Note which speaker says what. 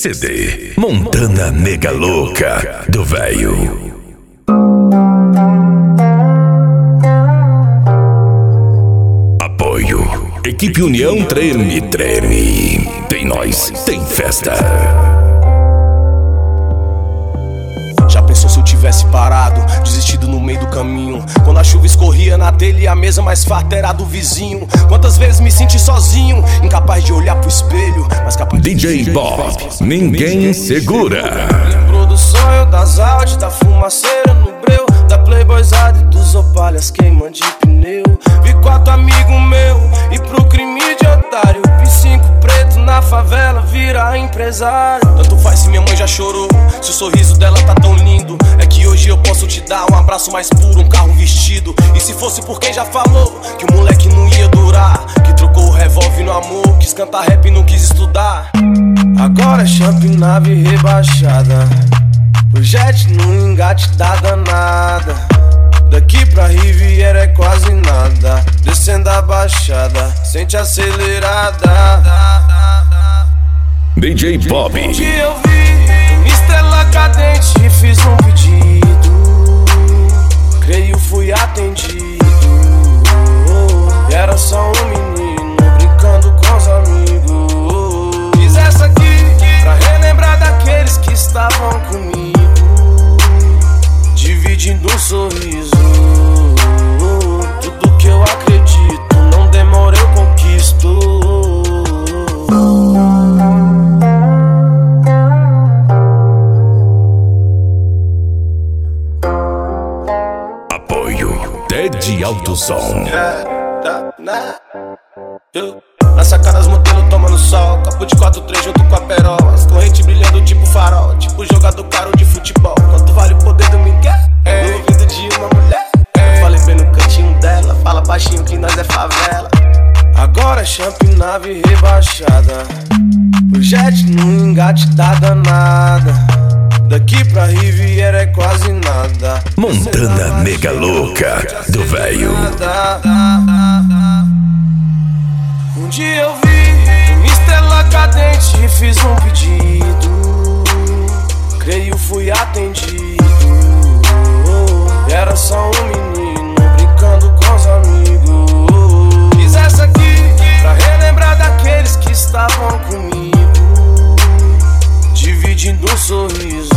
Speaker 1: CD Montana Nega Louca do Velho. Apoio Equipe União Treme Treme. Tem nós, tem festa.
Speaker 2: Já pensou se eu tivesse parado, desistido no meio do caminho? Quando a chuva escorria na telha e a mesa mais farta era do vizinho. Quantas vezes me senti sozinho, incapaz de olhar pro espelho, mas capaz de
Speaker 1: DJ Bob, ninguém segura.
Speaker 2: Lembrou do sonho, das áudios, da fumaceira no breu, da playboyzada e dos opalhas queimando de pneu. Vi 4 amigos meu e pro crime de otário. Vi 5 preto na favela virar empresário. Tanto faz se minha mãe já chorou, se o sorriso dela tá tão lindo. É que hoje eu posso te dar um abraço mais puro, um carro vestido. E se fosse por quem já falou que o moleque não ia durar, que trocou o revólver no amor, quis cantar rap e não quis estudar. Agora é champ, nave rebaixada, o jet no engate da danada. Daqui pra Riviera é quase nada, descendo a baixada, sente acelerada.
Speaker 1: DJ Bob.
Speaker 2: Um dia eu vi uma estrela cadente e fiz um pedido, creio fui atendido. E era só um menino brincando com os amigos. Fiz essa aqui pra relembrar daqueles que estavam comigo, dividindo um sorriso. Tudo que eu acredito, não demora eu conquisto.
Speaker 1: Apoio Ted Alto Som.
Speaker 2: Na sacada as modelos tomando sol, capo de 4-3 junto com a perola, as correntes brilhando tipo farol, tipo jogador caro de futebol. Quanto vale o poder do Miguel? No ouvido de uma mulher. Eu falei bem no cantinho dela, fala baixinho que nós é favela. Agora é champ, nave rebaixada, o jet no engate da danada. Daqui pra Riviera é quase nada,
Speaker 1: Montana Nega Louca do Velho.
Speaker 2: Um dia eu vi uma estrela cadente e fiz um pedido, creio fui atendido. E era só um menino brincando com os amigos. Fiz essa aqui pra relembrar daqueles que estavam comigo, dividindo um sorriso.